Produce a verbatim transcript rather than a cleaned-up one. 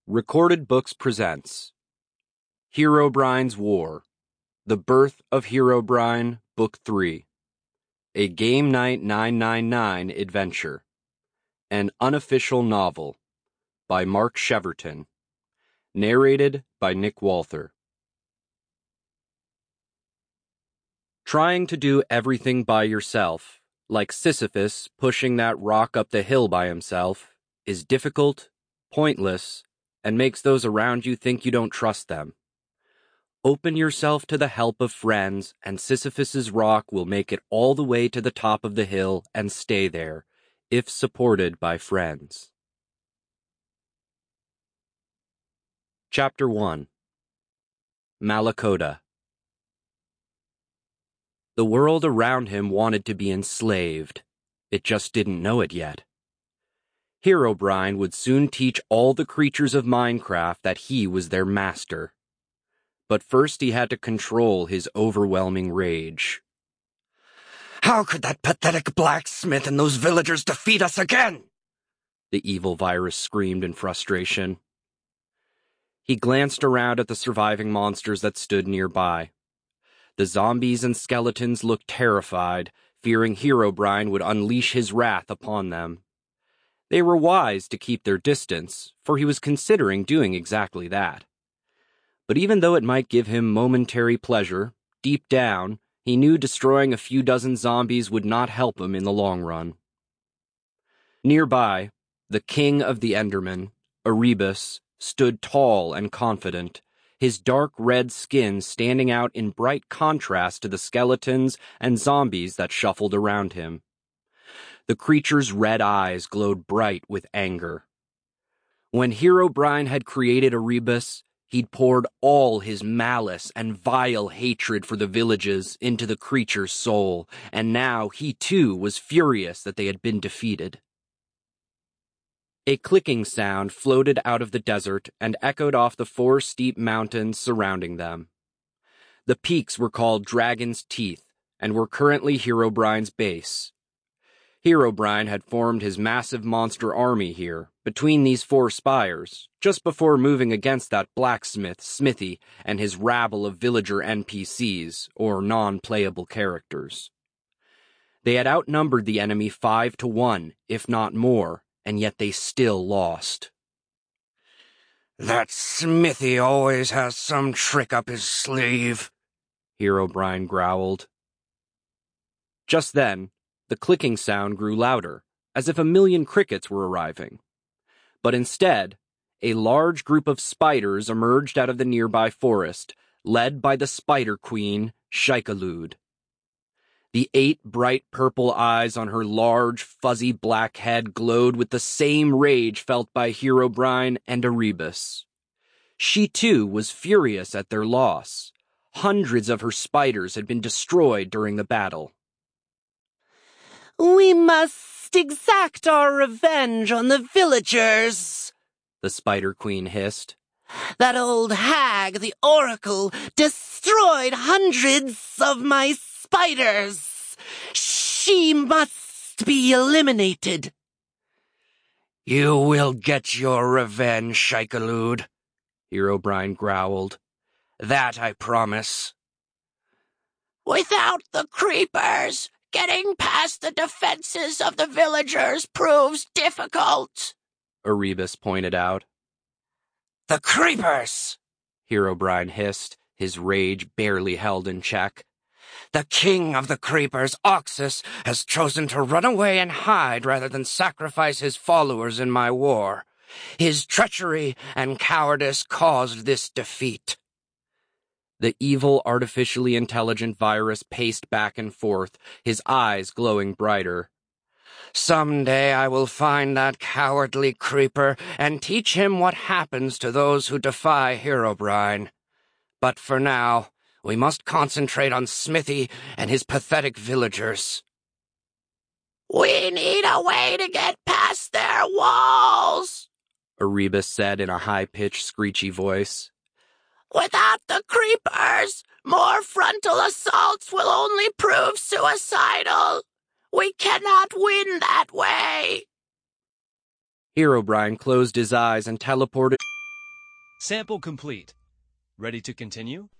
Recorded Books presents Herobrine's War, The Birth of Herobrine, Book three, A Game Night nine nine nine Adventure, an unofficial novel by Mark Sheverton, narrated by Nick Walther. Trying to do everything by yourself, like Sisyphus pushing that rock up the hill by himself, is difficult, pointless, and makes those around you think you don't trust them. Open yourself to the help of friends, and Sisyphus's rock will make it all the way to the top of the hill and stay there, if supported by friends. Chapter one. Malakota. The world around him wanted to be enslaved. It just didn't know it yet. Herobrine would soon teach all the creatures of Minecraft that he was their master. But first he had to control his overwhelming rage. How could that pathetic blacksmith and those villagers defeat us again? The evil virus screamed in frustration. He glanced around at the surviving monsters that stood nearby. The zombies and skeletons looked terrified, fearing Herobrine would unleash his wrath upon them. They were wise to keep their distance, for he was considering doing exactly that. But even though it might give him momentary pleasure, deep down, he knew destroying a few dozen zombies would not help him in the long run. Nearby, the king of the Endermen, Erebus, stood tall and confident, his dark red skin standing out in bright contrast to the skeletons and zombies that shuffled around him. The creature's red eyes glowed bright with anger. When Herobrine had created Erebus, he'd poured all his malice and vile hatred for the villages into the creature's soul, and now he too was furious that they had been defeated. A clicking sound floated out of the desert and echoed off the four steep mountains surrounding them. The peaks were called Dragon's Teeth and were currently Herobrine's base. Herobrine had formed his massive monster army here, between these four spires, just before moving against that blacksmith, Smithy, and his rabble of villager N P Cs, or non-playable characters. They had outnumbered the enemy five to one, if not more, and yet they still lost. That Smithy always has some trick up his sleeve, Herobrine growled. Just then, the clicking sound grew louder, as if a million crickets were arriving. But instead, a large group of spiders emerged out of the nearby forest, led by the Spider Queen, Shaikalud. The eight bright purple eyes on her large, fuzzy black head glowed with the same rage felt by Herobrine and Erebus. She too was furious at their loss. Hundreds of her spiders had been destroyed during the battle. "We must exact our revenge on the villagers," the Spider Queen hissed. "That old hag, the Oracle, destroyed hundreds of my spiders. She must be eliminated." "You will get your revenge, Shaikalud," Herobrine growled. "That I promise." "Without the creepers, getting past the defenses of the villagers proves difficult," Erebus pointed out. "The creepers!" Herobrine hissed, his rage barely held in check. "The king of the creepers, Oxus, has chosen to run away and hide rather than sacrifice his followers in my war. His treachery and cowardice caused this defeat." The evil, artificially intelligent virus paced back and forth, his eyes glowing brighter. "Someday I will find that cowardly creeper and teach him what happens to those who defy Herobrine. But for now, we must concentrate on Smithy and his pathetic villagers." "We need a way to get past their walls," Erebus said in a high-pitched, screechy voice. "Without the creepers, more frontal assaults will only prove suicidal. We cannot win that way." Herobrine closed his eyes and teleported Sample complete. Ready to continue?